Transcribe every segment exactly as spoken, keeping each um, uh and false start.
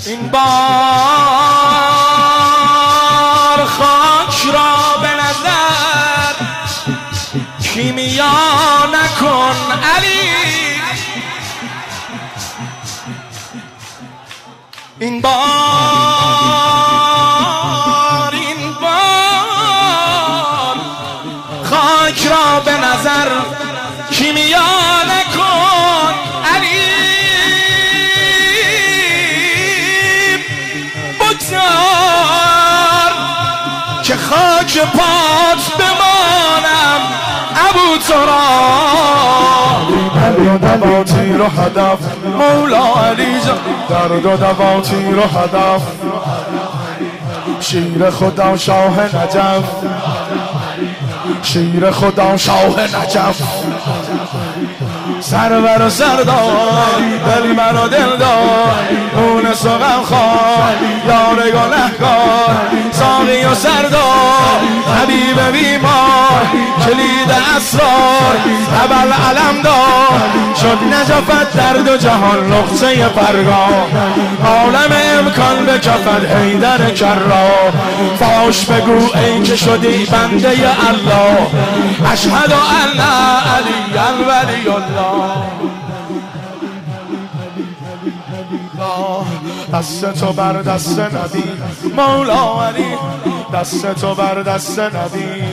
این بار خاک را به نظر کیمیا نکن علی، این بار این بار خاک را به نظر کیمیا نکن علی، بگذار که خاک پات بمانم ابو تراب. درد و دواتی رو هدف مولا علی جان، درد و دواتی رو هدف شیر خدا شاه نجف، شیر خدا شاه نجف، سرور و سردار دل مرا دل دار، مونس و غمخوار یار گنهکار، ساقی و سردار حبیب بیمار، کلید اسرار ابل علم دار، شد نجفت در دو جهان نقطه پرگاه، عالم امکان به کفت حیدر کرا، فاش بگو ای که شدی بنده الله، اشهد ان علی ولی الله. دست تو بر دست نبی مولا علی، دست تو بر دست نبی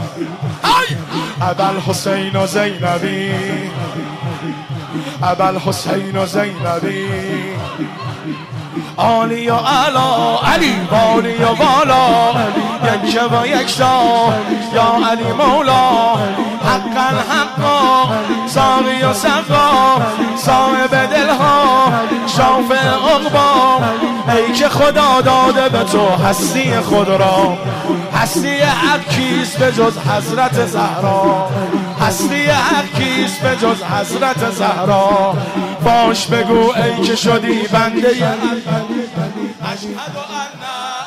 ابل حسین و زینبی، ابل حسین و زینبی، عالی و علا علی بالی و بالا، یک و یکتا یا علی مولا، حقا حقا ساقی و سقا، صاحب دلها شافع عقبا، ای که خدا داده به تو هستی خود را، هستی حق کیست به جز حضرت زهرا، هستی حق کیست به جز حضرت زهرا، باش بگو ای که شدی بنده علی، اشهد ان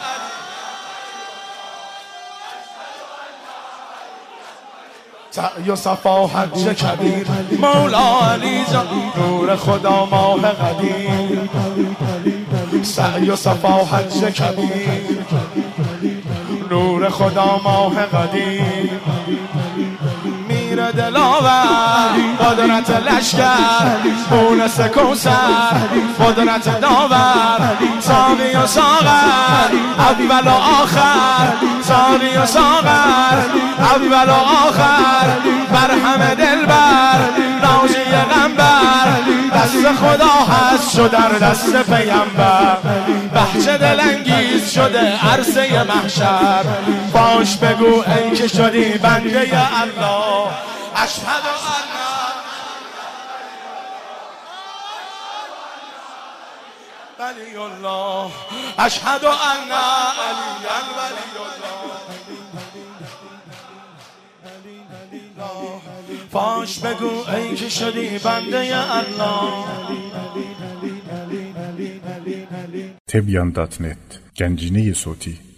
سعی و صفا حج کبیر مولا علی جان، نور خدا ماه قدیر، سعی و صفا حج کبیر نور خدا ماه قدیر، میر دلاور قدرت لشکر، مونس کوثر قدرت داور، ساقی و ساغر اول و آخر، ساقی و ساغر اول و آخر، برهم دلبر نازی غمبر، دست خدا هست شد در دست پیمبر، بهجه دلانگیز شده عرصه محشر، باش بگو ای که شدی بنده الله، اشهد ان ولی الله، اشهد ان علی ولی الله، باش بگو ای که شدی بنده الله. تبیان دات نت گنجینه صوتی